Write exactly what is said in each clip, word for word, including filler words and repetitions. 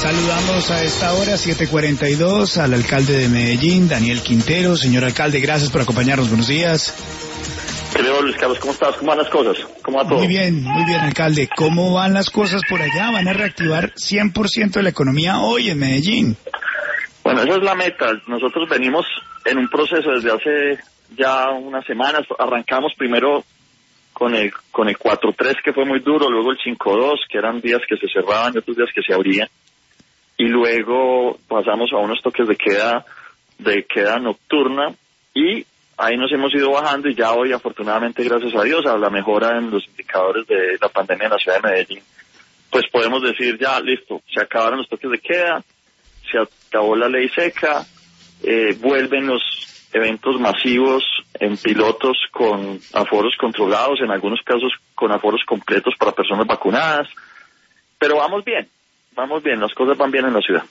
Saludamos a esta hora, siete cuarenta y dos, al alcalde de Medellín, Daniel Quintero. Señor alcalde, gracias por acompañarnos. Buenos días. ¿Qué veo, Luis Carlos? ¿Cómo estás? ¿Cómo van las cosas? ¿Cómo va todo? Muy bien, muy bien, alcalde. ¿Cómo van las cosas por allá? ¿Van a reactivar cien por ciento de la economía hoy en Medellín? Bueno, esa es la meta. Nosotros venimos en un proceso desde hace ya unas semanas. Arrancamos primero con el con el cuatro tres, que fue muy duro, luego el cinco dos, que eran días que se cerraban y otros días que se abrían. Y luego pasamos a unos toques de queda de queda nocturna y ahí nos hemos ido bajando y ya hoy, afortunadamente, gracias a Dios, a la mejora en los indicadores de la pandemia en la ciudad de Medellín, pues podemos decir ya, listo, se acabaron los toques de queda, se acabó la ley seca, eh, vuelven los eventos masivos en pilotos con aforos controlados, en algunos casos con aforos completos para personas vacunadas, pero vamos bien, vamos bien, las cosas van bien en la ciudad.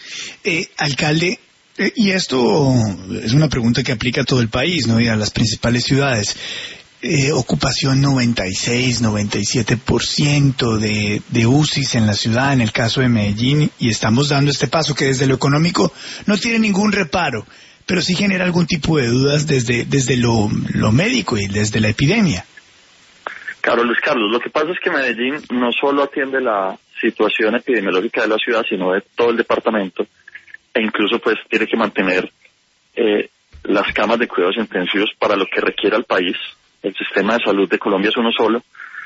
Eh, alcalde, eh, y esto es una pregunta que aplica a todo el país, ¿no? Y a las principales ciudades. Eh, ocupación noventa y seis, noventa y siete por ciento de, de U C Is en la ciudad, en el caso de Medellín, y estamos dando este paso que desde lo económico no tiene ningún reparo, pero sí genera algún tipo de dudas desde desde lo, lo médico y desde la epidemia. Claro, Luis Carlos, lo que pasa es que Medellín no solo atiende la situación epidemiológica de la ciudad, sino de todo el departamento, e incluso pues tiene que mantener eh, las camas de cuidados intensivos para lo que requiera el país. El sistema de salud de Colombia es uno solo.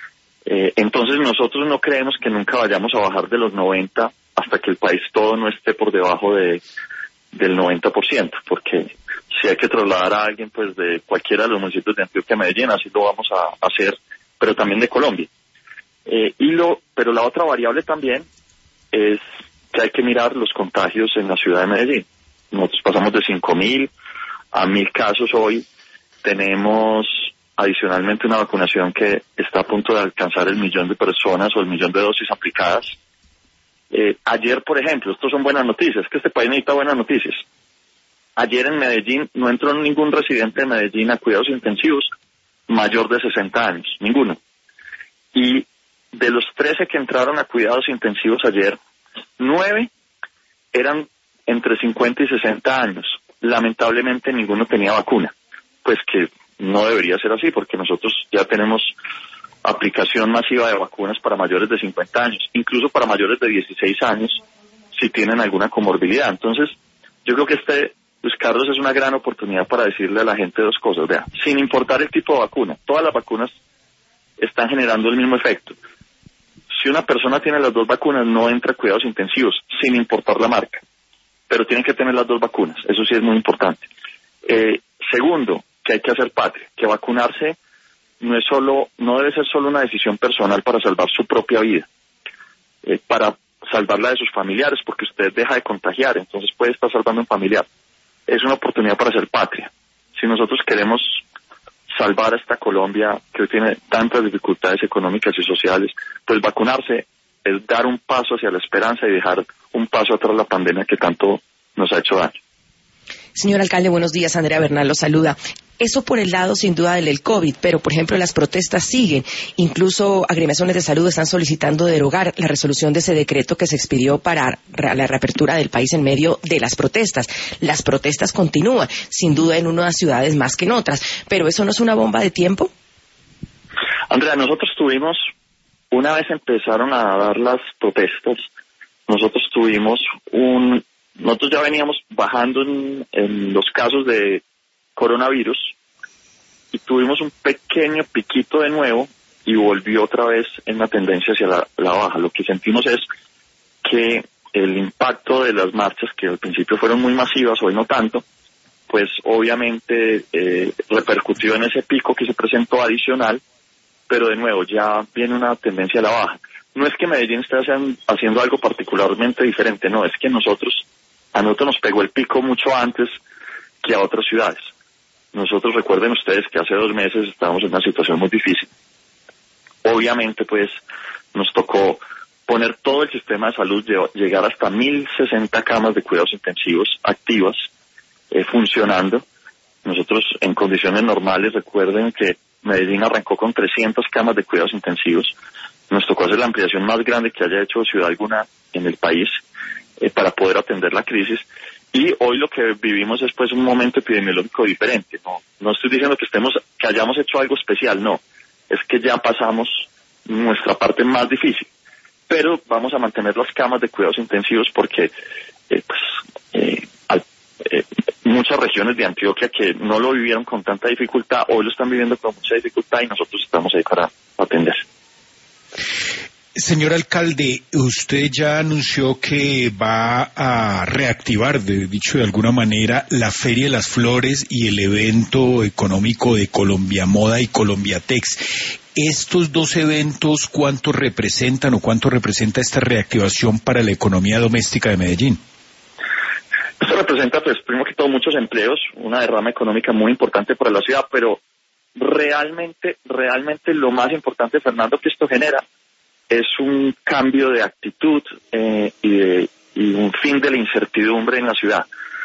Eh, entonces nosotros no creemos que nunca vayamos a bajar de los noventa hasta que el país todo no esté por debajo de del noventa por ciento, porque si hay que trasladar a alguien pues de cualquiera de los municipios de Antioquia, Medellín, así lo vamos a hacer, pero también de Colombia. Eh, y lo, pero la otra variable también es que hay que mirar los contagios en la ciudad de Medellín. Nosotros pasamos de cinco mil a mil casos hoy. Tenemos adicionalmente una vacunación que está a punto de alcanzar el millón de personas o el millón de dosis aplicadas. Eh, ayer, por ejemplo, estos son buenas noticias, que este país necesita buenas noticias. Ayer en Medellín no entró ningún residente de Medellín a cuidados intensivos mayor de sesenta años, ninguno. Y de los trece que entraron a cuidados intensivos ayer, nueve eran entre cincuenta y sesenta años. Lamentablemente ninguno tenía vacuna, pues que no debería ser así, porque nosotros ya tenemos aplicación masiva de vacunas para mayores de cincuenta años, incluso para mayores de dieciséis años, si tienen alguna comorbilidad. Entonces, yo creo que este, Luis Carlos, es una gran oportunidad para decirle a la gente dos cosas. Vea, sin importar el tipo de vacuna, todas las vacunas están generando el mismo efecto. Si una persona tiene las dos vacunas, no entra a cuidados intensivos, sin importar la marca, pero tienen que tener las dos vacunas, eso sí es muy importante. Eh, segundo, que hay que hacer patria, que vacunarse no es solo, no debe ser solo una decisión personal para salvar su propia vida, eh, para salvar la de sus familiares, porque usted deja de contagiar, entonces puede estar salvando a un familiar. Es una oportunidad para hacer patria. Si nosotros queremos salvar a esta Colombia que hoy tiene tantas dificultades económicas y sociales, pues vacunarse es dar un paso hacia la esperanza y dejar un paso atrás la pandemia que tanto nos ha hecho daño. Señor alcalde, buenos días. Andrea Bernal lo saluda. Eso por el lado, sin duda, del COVID, pero, por ejemplo, las protestas siguen. Incluso agremiaciones de salud están solicitando derogar la resolución de ese decreto que se expidió para la reapertura del país en medio de las protestas. Las protestas continúan, sin duda, en unas ciudades más que en otras. ¿Pero eso no es una bomba de tiempo? Andrea, nosotros tuvimos, una vez empezaron a dar las protestas, nosotros tuvimos un... Nosotros ya veníamos bajando en, en los casos de coronavirus y tuvimos un pequeño piquito de nuevo y volvió otra vez en la tendencia hacia la, la baja. Lo que sentimos es que el impacto de las marchas, que al principio fueron muy masivas, hoy no tanto, pues obviamente eh, repercutió en ese pico que se presentó adicional, pero de nuevo ya viene una tendencia a la baja. No es que Medellín esté haciendo algo particularmente diferente, no, es que nosotros, a nosotros nos pegó el pico mucho antes que a otras ciudades. Nosotros, recuerden ustedes que hace dos meses estábamos en una situación muy difícil. Obviamente, pues, nos tocó poner todo el sistema de salud, llegar hasta mil sesenta camas de cuidados intensivos activas, eh, funcionando. Nosotros, en condiciones normales, recuerden que Medellín arrancó con trescientas camas de cuidados intensivos. Nos tocó hacer la ampliación más grande que haya hecho ciudad alguna en el país. eh, para poder atender la crisis. Y hoy lo que vivimos es pues un momento epidemiológico diferente. No, no estoy diciendo que estemos, que hayamos hecho algo especial, no. Es que ya pasamos nuestra parte más difícil. Pero vamos a mantener las camas de cuidados intensivos porque eh, pues, eh, al, eh, muchas regiones de Antioquia que no lo vivieron con tanta dificultad, hoy lo están viviendo con mucha dificultad y nosotros estamos ahí para atender. Señor alcalde, usted ya anunció que va a reactivar, de, dicho de alguna manera, la Feria de las Flores y el evento económico de Colombia Moda y Colombiatex. ¿Estos dos eventos cuánto representan o cuánto representa esta reactivación para la economía doméstica de Medellín? Esto representa, pues, primero que todo, muchos empleos, una derrama económica muy importante para la ciudad, pero realmente, realmente lo más importante, Fernando, que esto genera es un cambio de actitud eh, y, de, y un fin de la incertidumbre en la ciudad.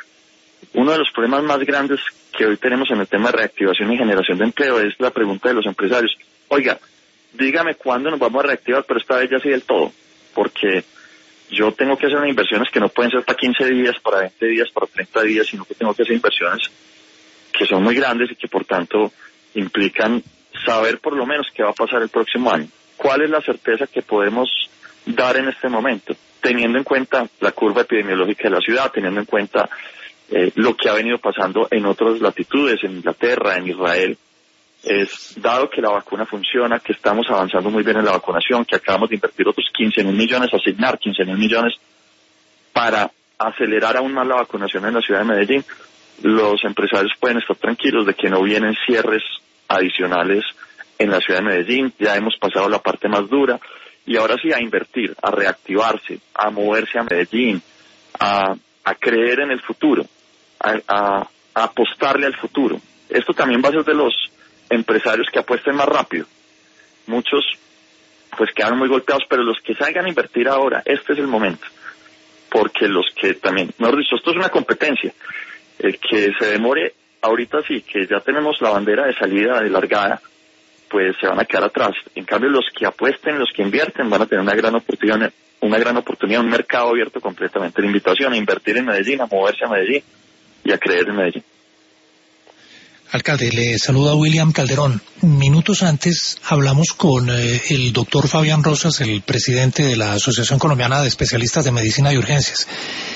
Uno de los problemas más grandes que hoy tenemos en el tema de reactivación y generación de empleo es la pregunta de los empresarios. Oiga, dígame cuándo nos vamos a reactivar, pero esta vez ya sí del todo, porque yo tengo que hacer unas inversiones que no pueden ser para quince días, para veinte días, para treinta días, sino que tengo que hacer inversiones que son muy grandes y que por tanto implican saber por lo menos qué va a pasar el próximo año. ¿Cuál es la certeza que podemos dar en este momento? Teniendo en cuenta la curva epidemiológica de la ciudad, teniendo en cuenta eh, lo que ha venido pasando en otras latitudes, en Inglaterra, en Israel, es dado que la vacuna funciona, que estamos avanzando muy bien en la vacunación, que acabamos de invertir otros quince mil millones, asignar quince mil millones para acelerar aún más la vacunación en la ciudad de Medellín, los empresarios pueden estar tranquilos de que no vienen cierres adicionales en la ciudad de Medellín. Ya hemos pasado la parte más dura y ahora sí a invertir, a reactivarse, a moverse a Medellín, a, a creer en el futuro, a, a, a apostarle al futuro. Esto también va a ser de los empresarios que apuesten más rápido. Muchos pues quedaron muy golpeados, pero los que salgan a invertir ahora, este es el momento, porque los que también, mejor dicho, esto es una competencia. El que se demore ahorita sí, que ya tenemos la bandera de salida, de largada, pues se van a quedar atrás. En cambio, los que apuesten, los que invierten, van a tener una gran oportunidad, una gran oportunidad, un mercado abierto completamente. La invitación a invertir en Medellín, a moverse a Medellín y a creer en Medellín. Alcalde, le saluda William Calderón. Minutos antes hablamos con eh, el doctor Fabián Rosas, el presidente de la Asociación Colombiana de Especialistas de Medicina y Urgencias.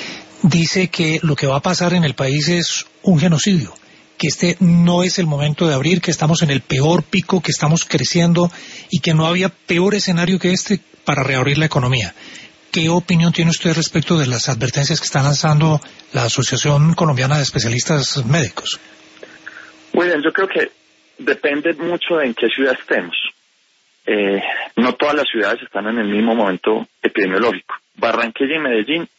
Dice que lo que va a pasar en el país es un genocidio, que este no es el momento de abrir, que estamos en el peor pico, que estamos creciendo y que no había peor escenario que este para reabrir la economía. ¿Qué opinión tiene usted respecto de las advertencias que está lanzando la Asociación Colombiana de Especialistas Médicos? Muy bien, yo creo que depende mucho de en qué ciudad estemos. Eh, no todas las ciudades están en el mismo momento epidemiológico. Barranquilla y Medellín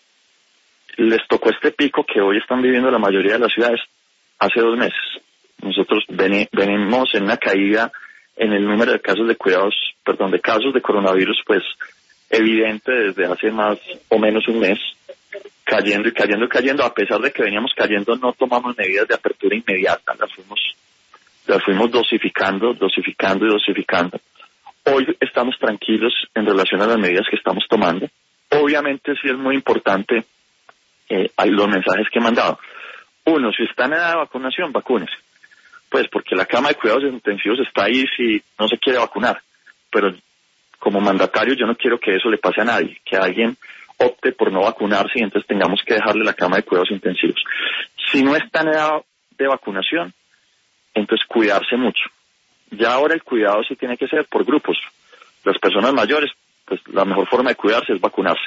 les tocó este pico que hoy están viviendo la mayoría de las ciudades hace dos meses. Nosotros ven, venimos en una caída en el número de casos de cuidados, perdón, de casos de coronavirus, pues evidente desde hace más o menos un mes, cayendo y cayendo y cayendo. A pesar de que veníamos cayendo, no tomamos medidas de apertura inmediata, las fuimos, las fuimos dosificando, dosificando y dosificando. Hoy estamos tranquilos en relación a las medidas que estamos tomando. Obviamente sí es muy importante eh, los mensajes que he mandado. Uno, si está en edad de vacunación, vacúnese. Pues porque la cama de cuidados intensivos está ahí si no se quiere vacunar. Pero como mandatario yo no quiero que eso le pase a nadie, que alguien opte por no vacunarse y entonces tengamos que dejarle la cama de cuidados intensivos. Si no está en edad de vacunación, entonces cuidarse mucho. Ya ahora el cuidado sí tiene que ser por grupos. Las personas mayores, pues la mejor forma de cuidarse es vacunarse.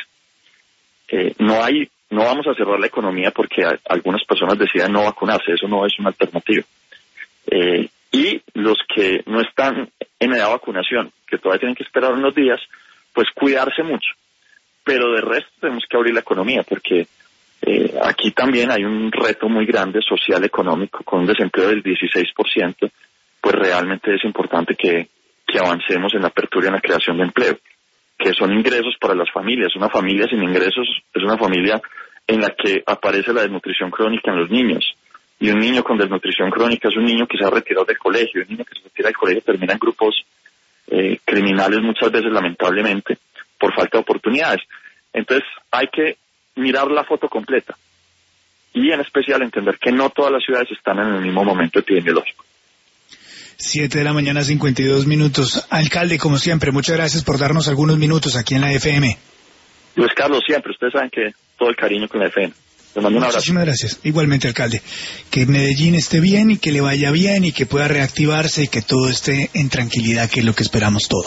Eh, no hay, no vamos a cerrar la economía porque a, algunas personas decidan no vacunarse, eso no es una alternativa. Eh, y los que no están en edad de vacunación, que todavía tienen que esperar unos días, pues cuidarse mucho. Pero de resto tenemos que abrir la economía porque eh, aquí también hay un reto muy grande social económico con un desempleo del dieciséis por ciento, pues realmente es importante que, que avancemos en la apertura y en la creación de empleo, que son ingresos para las familias. Una familia sin ingresos es una familia en la que aparece la desnutrición crónica en los niños. Y un niño con desnutrición crónica es un niño que se ha retirado del colegio. Un niño que se retira del colegio termina en grupos eh, criminales muchas veces, lamentablemente, por falta de oportunidades. Entonces hay que mirar la foto completa y en especial entender que no todas las ciudades están en el mismo momento epidemiológico. Siete de la mañana, cincuenta y dos minutos. Alcalde, como siempre, muchas gracias por darnos algunos minutos aquí en la F M. Luis Carlos, siempre, ustedes saben que todo el cariño con la F M. Les mando un abrazo. Muchísimas gracias. Igualmente, alcalde. Que Medellín esté bien y que le vaya bien y que pueda reactivarse y que todo esté en tranquilidad, que es lo que esperamos todos.